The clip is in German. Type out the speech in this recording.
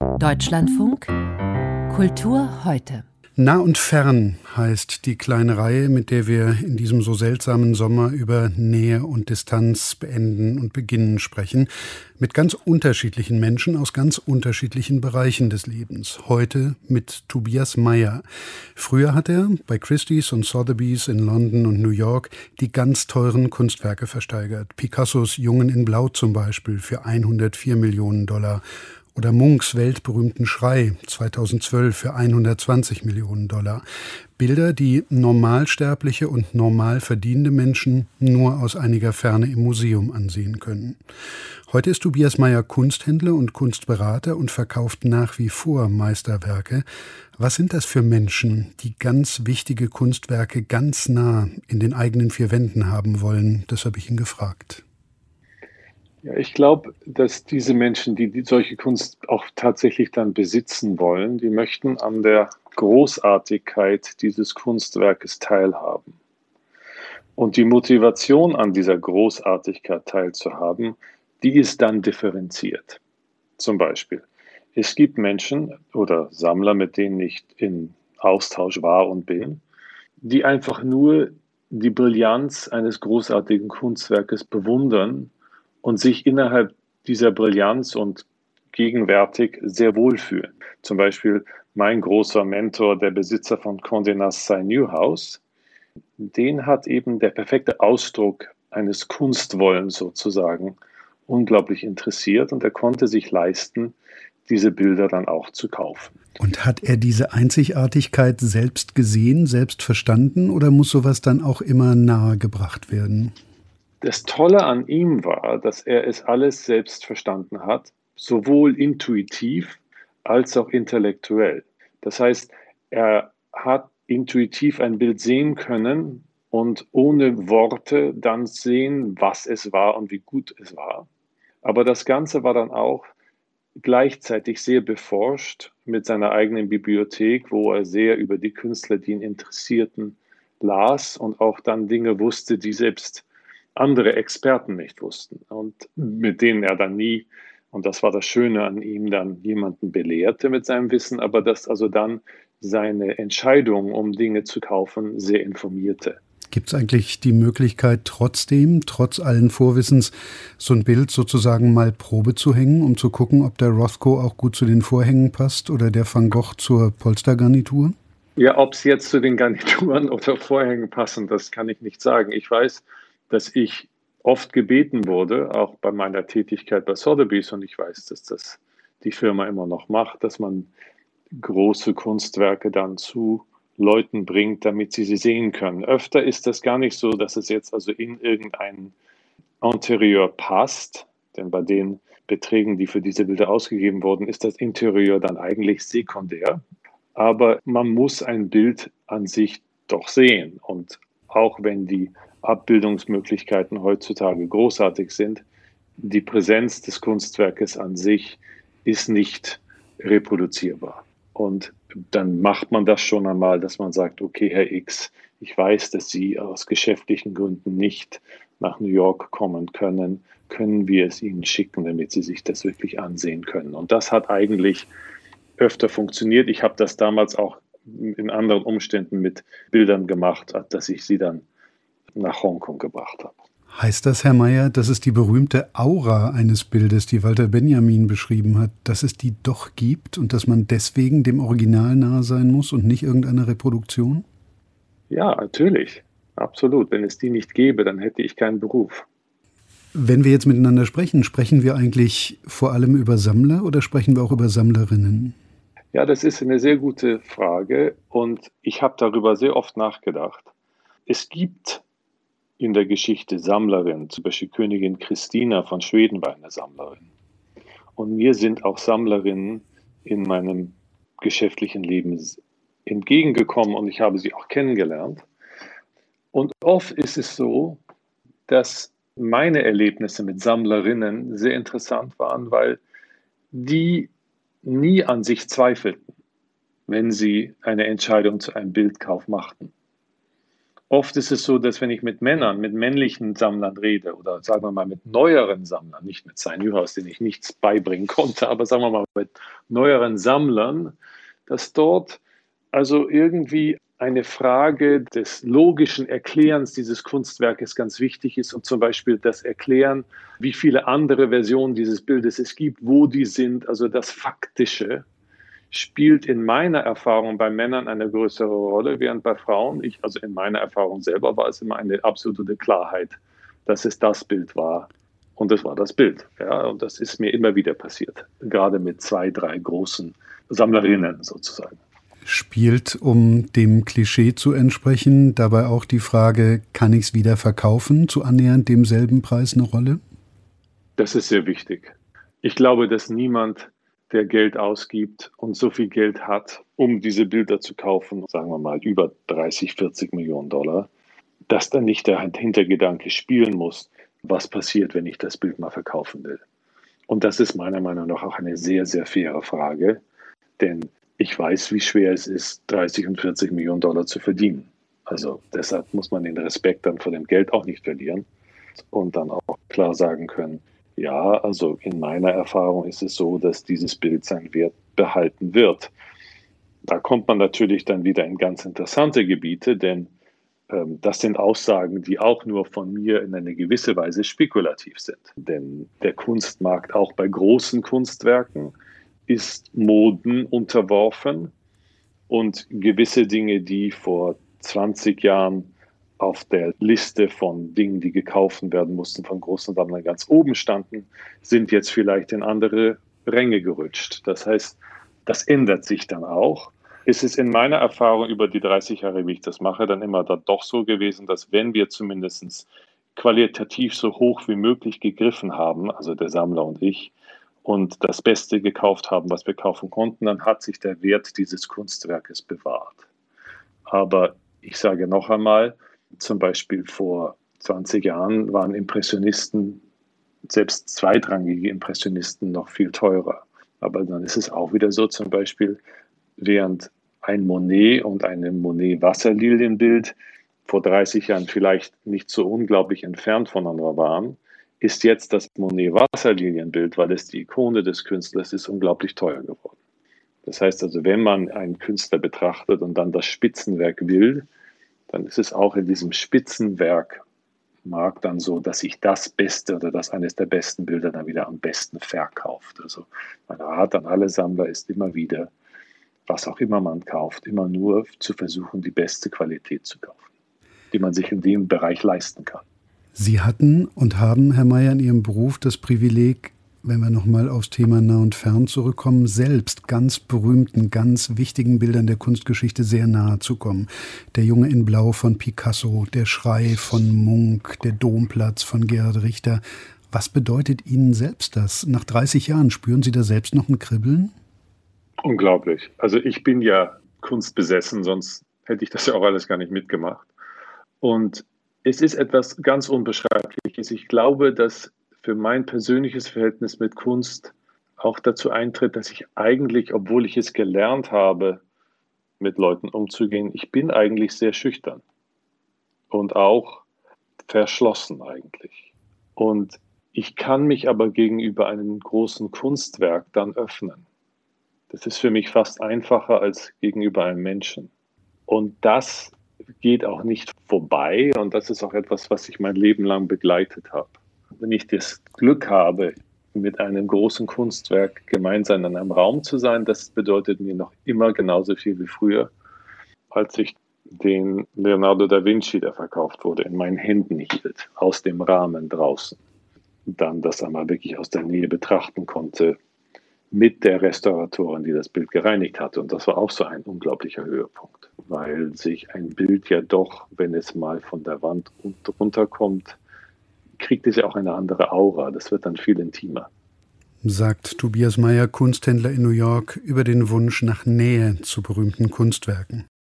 Deutschlandfunk Kultur heute. Nah und fern heißt die kleine Reihe, mit der wir in diesem so seltsamen Sommer über Nähe und Distanz beenden und beginnen sprechen. Mit ganz unterschiedlichen Menschen aus ganz unterschiedlichen Bereichen des Lebens. Heute mit Tobias Mayer. Früher hat er bei Christie's und Sotheby's in London und New York die ganz teuren Kunstwerke versteigert. Picassos Jungen in Blau zum Beispiel für 104 Millionen Dollar. Oder Munchs weltberühmten Schrei 2012 für 120 Millionen Dollar. Bilder, die normalsterbliche und normal verdienende Menschen nur aus einiger Ferne im Museum ansehen können. Heute ist Tobias Mayer Kunsthändler und Kunstberater und verkauft nach wie vor Meisterwerke. Was sind das für Menschen, die ganz wichtige Kunstwerke ganz nah in den eigenen vier Wänden haben wollen? Das habe ich ihn gefragt. Ja, ich glaube, dass diese Menschen, die solche Kunst auch tatsächlich dann besitzen wollen, die möchten an der Großartigkeit dieses Kunstwerkes teilhaben. Und die Motivation an dieser Großartigkeit teilzuhaben, die ist dann differenziert. Zum Beispiel, es gibt Menschen oder Sammler, mit denen ich in Austausch war und bin, die einfach nur die Brillanz eines großartigen Kunstwerkes bewundern und sich innerhalb dieser Brillanz und gegenwärtig sehr wohlfühlen. Zum Beispiel mein großer Mentor, der Besitzer von Condé Nast Newhouse, den hat eben der perfekte Ausdruck eines Kunstwollens sozusagen unglaublich interessiert und er konnte sich leisten, diese Bilder dann auch zu kaufen. Und hat er diese Einzigartigkeit selbst gesehen, selbst verstanden oder muss sowas dann auch immer nahegebracht werden? Das Tolle an ihm war, dass er es alles selbst verstanden hat, sowohl intuitiv als auch intellektuell. Das heißt, er hat intuitiv ein Bild sehen können und ohne Worte dann sehen, was es war und wie gut es war. Aber das Ganze war dann auch gleichzeitig sehr beforscht mit seiner eigenen Bibliothek, wo er sehr über die Künstler, die ihn interessierten, las und auch dann Dinge wusste, die selbst andere Experten nicht wussten und mit denen er dann nie, und das war das Schöne an ihm, dann jemanden belehrte mit seinem Wissen, aber dass also dann seine Entscheidung, um Dinge zu kaufen, sehr informierte. Gibt es eigentlich die Möglichkeit trotzdem, trotz allen Vorwissens, so ein Bild sozusagen mal Probe zu hängen, um zu gucken, ob der Rothko auch gut zu den Vorhängen passt oder der Van Gogh zur Polstergarnitur? Ja, ob es jetzt zu den Garnituren oder Vorhängen passen, das kann ich nicht sagen. Ich weiß, dass ich oft gebeten wurde, auch bei meiner Tätigkeit bei Sotheby's, und ich weiß, dass das die Firma immer noch macht, dass man große Kunstwerke dann zu Leuten bringt, damit sie sehen können. Öfter ist das gar nicht so, dass es jetzt also in irgendein Interieur passt, denn bei den Beträgen, die für diese Bilder ausgegeben wurden, ist das Interieur dann eigentlich sekundär. Aber man muss ein Bild an sich doch sehen. Und auch wenn die Abbildungsmöglichkeiten heutzutage großartig sind, die Präsenz des Kunstwerkes an sich ist nicht reproduzierbar. Und dann macht man das schon einmal, dass man sagt, okay, Herr X, ich weiß, dass Sie aus geschäftlichen Gründen nicht nach New York kommen können. Können wir es Ihnen schicken, damit Sie sich das wirklich ansehen können? Und das hat eigentlich öfter funktioniert. Ich habe das damals auch in anderen Umständen mit Bildern gemacht, dass ich sie dann nach Hongkong gebracht habe. Heißt das, Herr Mayer, dass es die berühmte Aura eines Bildes, die Walter Benjamin beschrieben hat, dass es die doch gibt und dass man deswegen dem Original nahe sein muss und nicht irgendeiner Reproduktion? Ja, natürlich. Absolut. Wenn es die nicht gäbe, dann hätte ich keinen Beruf. Wenn wir jetzt miteinander sprechen, sprechen wir eigentlich vor allem über Sammler oder sprechen wir auch über Sammlerinnen? Ja, das ist eine sehr gute Frage und ich habe darüber sehr oft nachgedacht. Es gibt in der Geschichte Sammlerinnen, zum Beispiel Königin Christina von Schweden war eine Sammlerin. Und mir sind auch Sammlerinnen in meinem geschäftlichen Leben entgegengekommen und ich habe sie auch kennengelernt. Und oft ist es so, dass meine Erlebnisse mit Sammlerinnen sehr interessant waren, weil die nie an sich zweifelten, wenn sie eine Entscheidung zu einem Bildkauf machten. Oft ist es so, dass wenn ich mit Männern, mit männlichen Sammlern rede oder sagen wir mal mit neueren Sammlern, nicht mit Sven Nykhaus, den ich nichts beibringen konnte, aber sagen wir mal mit neueren Sammlern, dass dort also irgendwie eine Frage des logischen Erklärens dieses Kunstwerkes ganz wichtig ist und zum Beispiel das Erklären, wie viele andere Versionen dieses Bildes es gibt, wo die sind, also das Faktische spielt in meiner Erfahrung bei Männern eine größere Rolle, während bei Frauen, also in meiner Erfahrung selber, war es immer eine absolute Klarheit, dass es das Bild war. Und es war das Bild. Ja, und das ist mir immer wieder passiert. Gerade mit 2, 3 großen Sammlerinnen sozusagen. Spielt, um dem Klischee zu entsprechen, dabei auch die Frage, kann ich es wieder verkaufen, zu annähernd demselben Preis eine Rolle? Das ist sehr wichtig. Ich glaube, dass niemand, der Geld ausgibt und so viel Geld hat, um diese Bilder zu kaufen, sagen wir mal über 30, 40 Millionen Dollar, dass dann nicht der Hintergedanke spielen muss, was passiert, wenn ich das Bild mal verkaufen will. Und das ist meiner Meinung nach auch eine sehr, sehr faire Frage, denn ich weiß, wie schwer es ist, 30 und 40 Millionen Dollar zu verdienen. Also deshalb muss man den Respekt dann vor dem Geld auch nicht verlieren und dann auch klar sagen können, ja, also in meiner Erfahrung ist es so, dass dieses Bild seinen Wert behalten wird. Da kommt man natürlich dann wieder in ganz interessante Gebiete, denn das sind Aussagen, die auch nur von mir in eine gewisse Weise spekulativ sind. Denn der Kunstmarkt auch bei großen Kunstwerken ist Moden unterworfen und gewisse Dinge, die vor 20 Jahren auf der Liste von Dingen, die gekauft werden mussten, von großen Sammlern ganz oben standen, sind jetzt vielleicht in andere Ränge gerutscht. Das heißt, das ändert sich dann auch. Es ist in meiner Erfahrung über die 30 Jahre, wie ich das mache, dann immer dann doch so gewesen, dass wenn wir zumindest qualitativ so hoch wie möglich gegriffen haben, also der Sammler und ich, und das Beste gekauft haben, was wir kaufen konnten, dann hat sich der Wert dieses Kunstwerkes bewahrt. Aber ich sage noch einmal, zum Beispiel vor 20 Jahren waren Impressionisten, selbst zweitrangige Impressionisten, noch viel teurer. Aber dann ist es auch wieder so, zum Beispiel, während ein Monet und eine Monet-Wasserlilienbild vor 30 Jahren vielleicht nicht so unglaublich entfernt voneinander waren, ist jetzt das Monet-Wasserlilienbild, weil es die Ikone des Künstlers ist, unglaublich teuer geworden. Das heißt also, wenn man einen Künstler betrachtet und dann das Spitzenwerk will, dann ist es auch in diesem Spitzenwerk Markt dann so, dass sich das Beste oder das eines der besten Bilder dann wieder am besten verkauft. Also mein Rat an alle Sammler ist immer wieder, was auch immer man kauft, immer nur zu versuchen, die beste Qualität zu kaufen, die man sich in dem Bereich leisten kann. Sie hatten und haben, Herr Meyer, in Ihrem Beruf das Privileg, wenn wir nochmal aufs Thema nah und fern zurückkommen, selbst ganz berühmten, ganz wichtigen Bildern der Kunstgeschichte sehr nahe zu kommen. Der Junge in Blau von Picasso, der Schrei von Munch, der Domplatz von Gerhard Richter. Was bedeutet Ihnen selbst das? Nach 30 Jahren spüren Sie da selbst noch ein Kribbeln? Unglaublich. Also ich bin ja kunstbesessen, sonst hätte ich das ja auch alles gar nicht mitgemacht. Und es ist etwas ganz Unbeschreibliches. Ich glaube, dass für mein persönliches Verhältnis mit Kunst auch dazu eintritt, dass ich eigentlich, obwohl ich es gelernt habe, mit Leuten umzugehen, ich bin eigentlich sehr schüchtern und auch verschlossen eigentlich. Und ich kann mich aber gegenüber einem großen Kunstwerk dann öffnen. Das ist für mich fast einfacher als gegenüber einem Menschen. Und das geht auch nicht vorbei und das ist auch etwas, was ich mein Leben lang begleitet habe. Wenn ich das Glück habe, mit einem großen Kunstwerk gemeinsam in einem Raum zu sein, das bedeutet mir noch immer genauso viel wie früher, als ich den Leonardo da Vinci, der verkauft wurde, in meinen Händen hielt, aus dem Rahmen draußen. Dann das einmal wirklich aus der Nähe betrachten konnte, mit der Restauratorin, die das Bild gereinigt hatte. Und das war auch so ein unglaublicher Höhepunkt, weil sich ein Bild ja doch, wenn es mal von der Wand runterkommt, kriegt es ja auch eine andere Aura. Das wird dann viel intimer. Sagt Tobias Meyer, Kunsthändler in New York, über den Wunsch nach Nähe zu berühmten Kunstwerken.